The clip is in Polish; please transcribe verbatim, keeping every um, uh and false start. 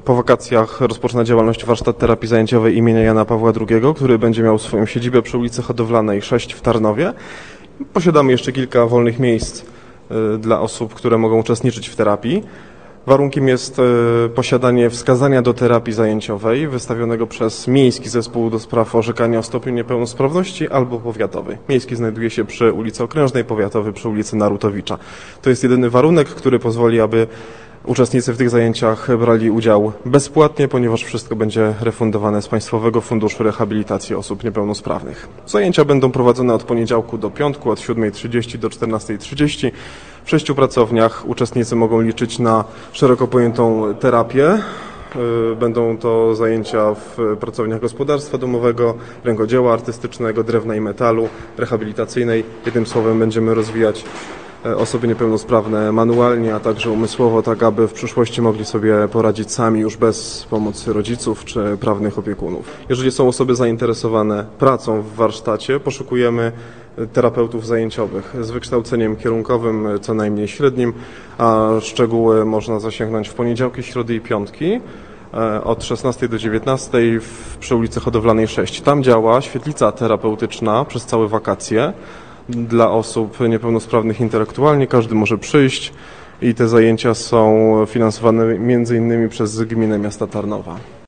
Po wakacjach rozpoczyna działalność warsztat terapii zajęciowej imienia Jana Pawła drugiego, który będzie miał swoją siedzibę przy ulicy Hodowlanej sześć w Tarnowie. Posiadamy jeszcze kilka wolnych miejsc dla osób, które mogą uczestniczyć w terapii. Warunkiem jest posiadanie wskazania do terapii zajęciowej wystawionego przez Miejski Zespół do Spraw Orzekania o Stopniu Niepełnosprawności albo powiatowy. Miejski znajduje się przy ulicy Okrężnej, powiatowy przy ulicy Narutowicza. To jest jedyny warunek, który pozwoli, aby uczestnicy w tych zajęciach brali udział bezpłatnie, ponieważ wszystko będzie refundowane z Państwowego Funduszu Rehabilitacji Osób Niepełnosprawnych. Zajęcia będą prowadzone od poniedziałku do piątku, od siódmej trzydzieści do czternastej trzydzieści. W sześciu pracowniach uczestnicy mogą liczyć na szeroko pojętą terapię. Będą to zajęcia w pracowniach gospodarstwa domowego, rękodzieła artystycznego, drewna i metalu, rehabilitacyjnej. Jednym słowem będziemy rozwijać osoby niepełnosprawne manualnie, a także umysłowo, tak aby w przyszłości mogli sobie poradzić sami już bez pomocy rodziców czy prawnych opiekunów. Jeżeli są osoby zainteresowane pracą w warsztacie, poszukujemy terapeutów zajęciowych z wykształceniem kierunkowym co najmniej średnim, a szczegóły można zasięgnąć w poniedziałki, środy i piątki od szesnastej do dziewiętnastej w, przy ulicy Hodowlanej sześć. Tam działa świetlica terapeutyczna przez całe wakacje dla osób niepełnosprawnych intelektualnie. Każdy może przyjść i te zajęcia są finansowane między innymi przez Gminę Miasta Tarnowa.